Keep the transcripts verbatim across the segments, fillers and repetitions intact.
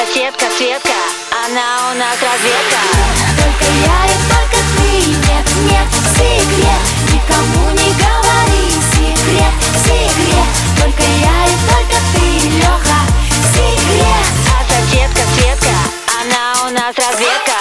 соседка Светка, она у нас разведка. Только я и только ты, нет, нет, секрет. Никому не говори, секрет, секрет. Только я и только ты, Леха, секрет. А соседка Светка, она у нас разведка.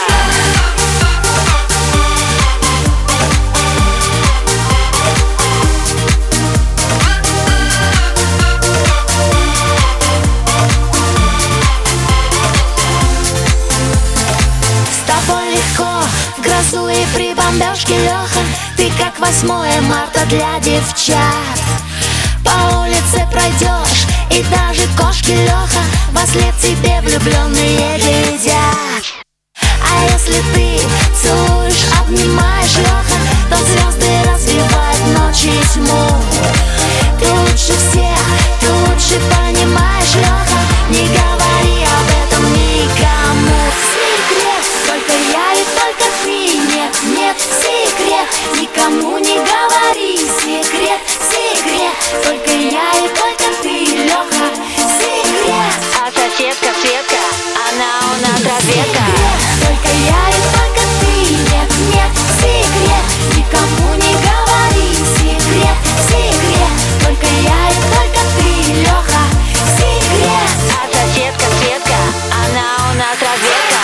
В грозу и при бомбежке, Леха, ты как восьмое марта для девчат. По улице пройдешь, и даже кошки, Леха, вослед тебе влюбленные глядят. А если ты целуешь, обнимаешь, Леха, то звезды развивают ночи и тьму. Ты лучше всех, ты лучше понимаешь, Леха, не говори об этом никому. Секрет, только я и только ты, нет, нет, секрет. Никому не говори, секрет, секрет. Только я и только ты, Леха, секрет. А соседка Светка, она у нас разведка. Только я и только ты, нет, нет, секрет. Никому не говори, секрет, секрет. Только я и только ты, Леха, секрет. А соседка Светка, она у нас разведка.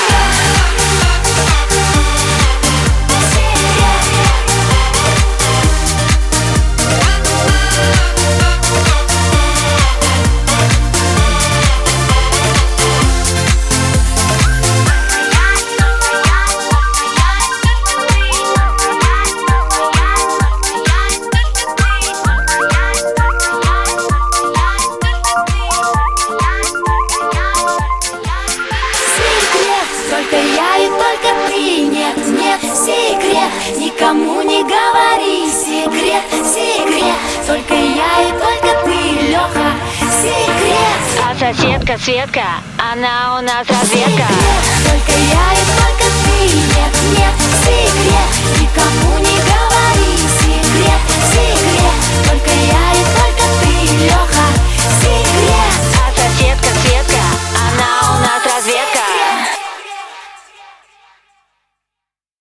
Только я и только ты, нет, нет, секрет. Никому не говори, секрет, секрет. Только я и только ты, Леха, секрет. А соседка Светка, она у нас разведка. Только я и только ты, нет, нет, секрет. Никому не